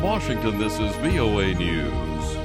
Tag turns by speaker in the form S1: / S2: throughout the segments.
S1: Washington, this is VOA News.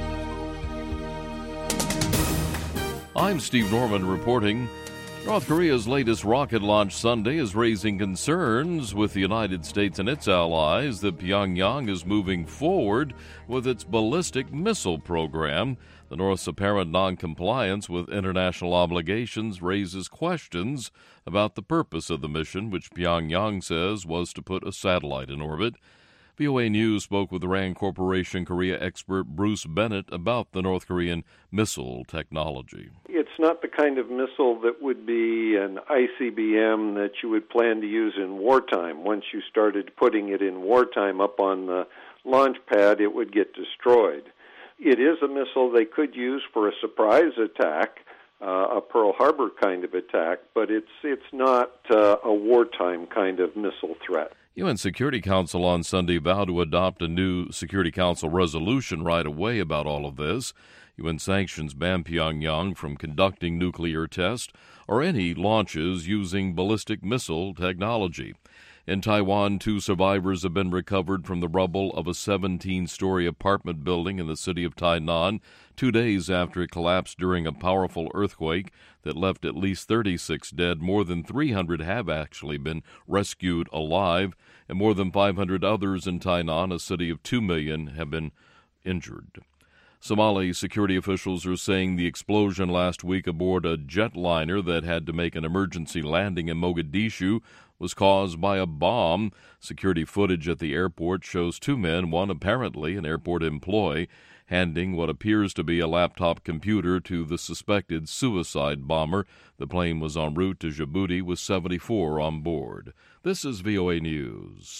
S1: I'm Steve Norman reporting. North Korea's latest rocket launch Sunday is raising concerns with the United States and its allies that Pyongyang is moving forward with its ballistic missile program. The North's apparent noncompliance with international obligations raises questions about the purpose of the mission, which Pyongyang says was to put a satellite in orbit. VOA News spoke with RAND Corporation Korea expert Bruce Bennett about the North Korean missile technology.
S2: It's not the kind of missile that would be an ICBM that you would plan to use in wartime. Once you started putting it in wartime up on the launch pad, it would get destroyed. It is a missile they could use for a surprise attack, a Pearl Harbor kind of attack, but it's not a wartime kind of missile threat.
S1: UN Security Council on Sunday vowed to adopt a new Security Council resolution right away about all of this. UN sanctions ban Pyongyang from conducting nuclear tests or any launches using ballistic missile technology. In Taiwan, 2 survivors have been recovered from the rubble of a 17-story apartment building in the city of Tainan 2 days after it collapsed during a powerful earthquake that left at least 36 dead. More than 300 have actually been rescued alive, and more than 500 others in Tainan, a city of 2 million, have been injured. Somali security officials are saying the explosion last week aboard a jetliner that had to make an emergency landing in Mogadishu was caused by a bomb. Security footage at the airport shows 2 men, one apparently an airport employee, handing what appears to be a laptop computer to the suspected suicide bomber. The plane was en route to Djibouti with 74 on board. This is VOA News.